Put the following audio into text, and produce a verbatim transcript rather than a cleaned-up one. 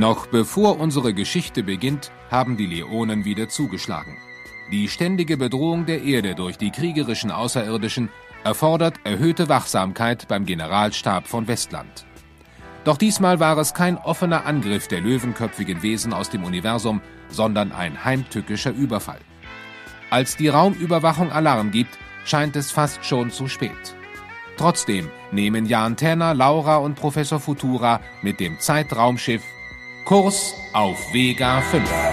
Noch bevor unsere Geschichte beginnt, haben die Leonen wieder zugeschlagen. Die ständige Bedrohung der Erde durch die kriegerischen Außerirdischen erfordert erhöhte Wachsamkeit beim Generalstab von Westland. Doch diesmal war es kein offener Angriff der löwenköpfigen Wesen aus dem Universum, sondern ein heimtückischer Überfall. Als die Raumüberwachung Alarm gibt, scheint es fast schon zu spät. Trotzdem nehmen Jan Tenner, Laura und Professor Futura mit dem Zeitraumschiff Kurs auf Vega fünf.